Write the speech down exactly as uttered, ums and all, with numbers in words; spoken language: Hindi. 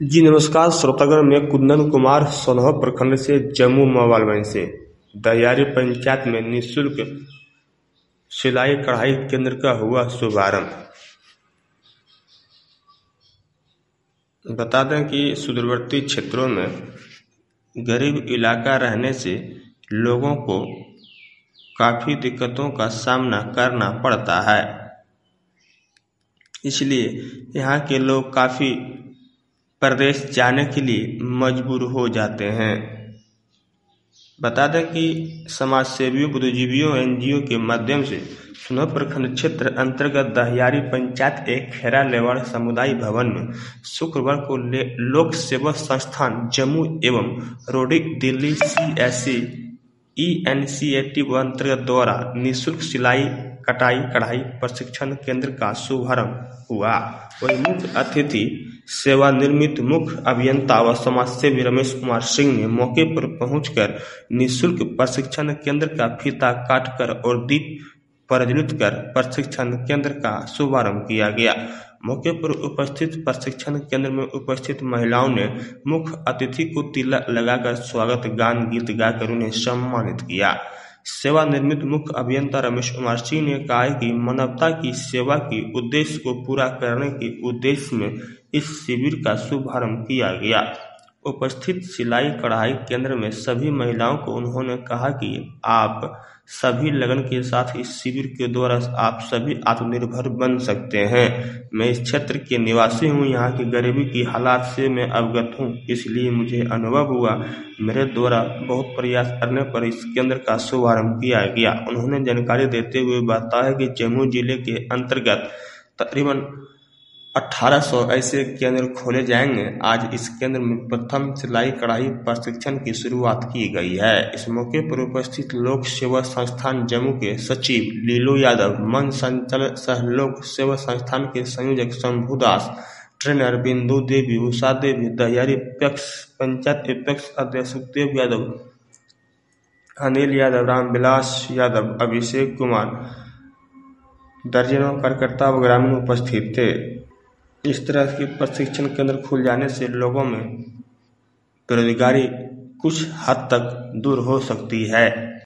जी नमस्कार श्रोतागण, मैं कुंदन कुमार सोनहत प्रखंड से जम्मू मोबाइल से दहियारी पंचायत में निःशुल्क सिलाई कढ़ाई केंद्र का हुआ शुभारंभ। बता दें कि सुदूरवर्ती क्षेत्रों में गरीब इलाका रहने से लोगों को काफ़ी दिक्कतों का सामना करना पड़ता है, इसलिए यहाँ के लोग काफ़ी प्रदेश जाने के लिए मजबूर हो जाते हैं। बता दें कि समाज सेवियों बुद्धिजीवियों एनजीओ के माध्यम से सोनहत प्रखंड क्षेत्र अंतर्गत दहियारी पंचायत एक खेरा लेवाड़ समुदाय भवन में शुक्रवार को लोक सेवा संस्थान जम्मू एवं रोडी Delhi C S C E initiative अंतर्गत द्वारा निःशुल्क सिलाई कटाई कढ़ाई प्रशिक्षण केंद्र का शुभारंभ हुआ। वही मुख्य अतिथि सेवानिवृत्त मुख्य अभियंता व समाज सेवी रमेश कुमार सिंह ने मौके पर पहुंचकर निःशुल्क प्रशिक्षण केंद्र का फीता काटकर और दीप प्रज्वलित कर प्रशिक्षण केंद्र का शुभारंभ किया गया। मौके पर उपस्थित प्रशिक्षण केंद्र में उपस्थित महिलाओं ने मुख्य अतिथि को तिलक लगाकर स्वागत गान गीत गाकर उन्हें सम्मानित किया। सेवानिवृत्त मुख्य अभियंता रमेश कुमार सिंह ने कहा कि मानवता की सेवा के उद्देश्य को पूरा करने के उद्देश्य में इस शिविर का शुभारंभ किया गया। उपस्थित सिलाई कढ़ाई केंद्र में सभी महिलाओं को उन्होंने कहा कि आप सभी लगन के साथ इस शिविर के द्वारा आप सभी आत्मनिर्भर बन सकते हैं। मैं इस क्षेत्र के निवासी हूँ, यहाँ की गरीबी की हालात से मैं अवगत हूँ, इसलिए मुझे अनुभव हुआ। मेरे द्वारा बहुत प्रयास करने पर इस केंद्र का शुभारंभ किया गया। उन्होंने जानकारी देते हुए बताया कि जम्मू जिले के अंतर्गत तकरीबन अठारह सौ ऐसे केंद्र खोले जाएंगे। आज इस केंद्र में प्रथम सिलाई कढ़ाई प्रशिक्षण की शुरुआत की गई है। इस मौके पर उपस्थित लोक सेवा संस्थान जम्मू के सचिव लीलू यादव, मंच संचालक सह लोक सेवा संस्थान के संयोजक शंभू दास, ट्रेनर बिंदु देवी, उषा देवी, दहियारी पैक्स पंचायत अपेक्ष अध्यक्ष सुखदेव यादव, अनिल यादव, रामविलास यादव, अभिषेक कुमार, दर्जनों कार्यकर्ता व ग्रामीण उपस्थित थे। इस तरह के प्रशिक्षण केंद्र खुल जाने से लोगों में बेरोजगारी कुछ हद तक दूर हो सकती है।